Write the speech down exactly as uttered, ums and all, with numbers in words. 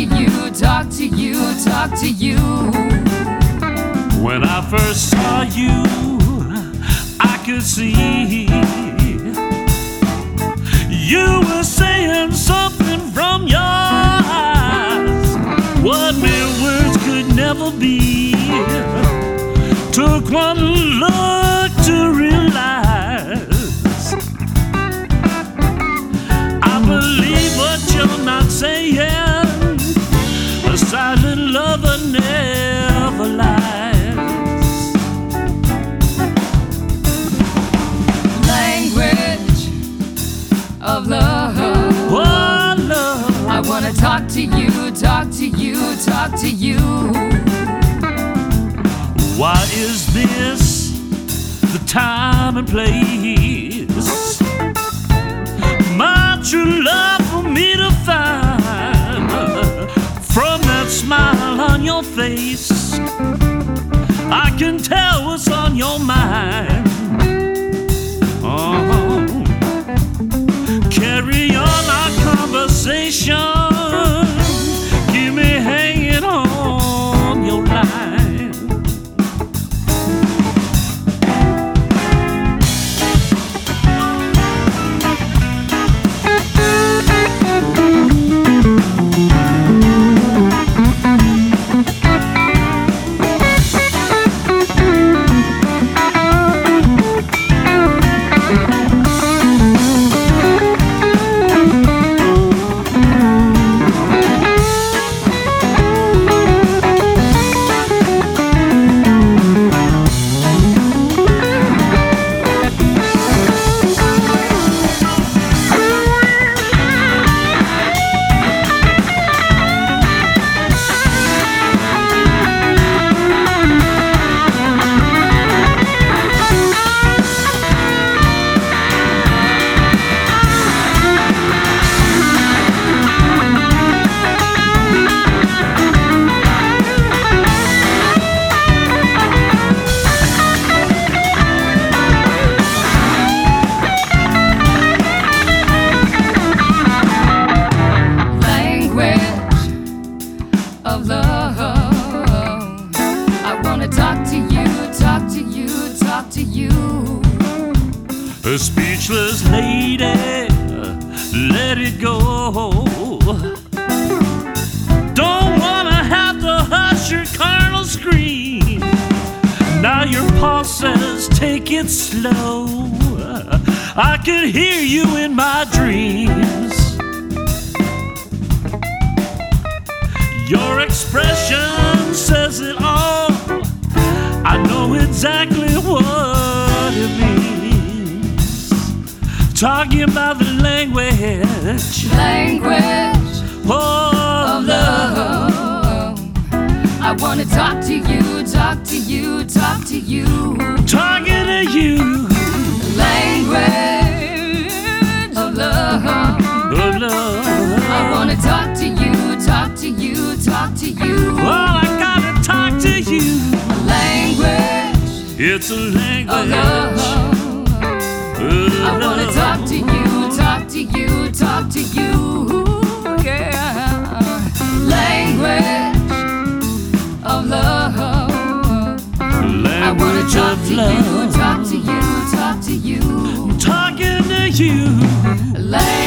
to you, talk to you, talk to you. When I first saw you, I could see you were saying something from your eyes, what mere words could never be. Took one look to realize I believe what you're not saying. A silent lover never lies. Language of love. Oh, love. I wanna talk to you, talk to you, talk to you. Why is this the time and place? My true love for me to find. From that smile on your face, I can tell what's on your mind. Oh, carry on our conversation. Keep me hanging on your line. Of love, I wanna talk to you, talk to you, talk to you. A speechless lady, let it go. Don't wanna have to hush your carnal scream. Now your pulse says take it slow. I can hear you in my dreams. Your expression says it all. I know exactly what it means. Talking about the language, Language oh, of love. I wanna talk to you, talk to you, talk to you. Talking to you, Language of love. oh, love. I wanna talk to you, talk to you, talk to you. Well, I gotta talk to you. Language It's a language of love. of I wanna love. talk to you, talk to you, talk to you. Yeah. Language of love. I wanna Language talk of to you, love. talk to you, talk to you. Talking to you. Language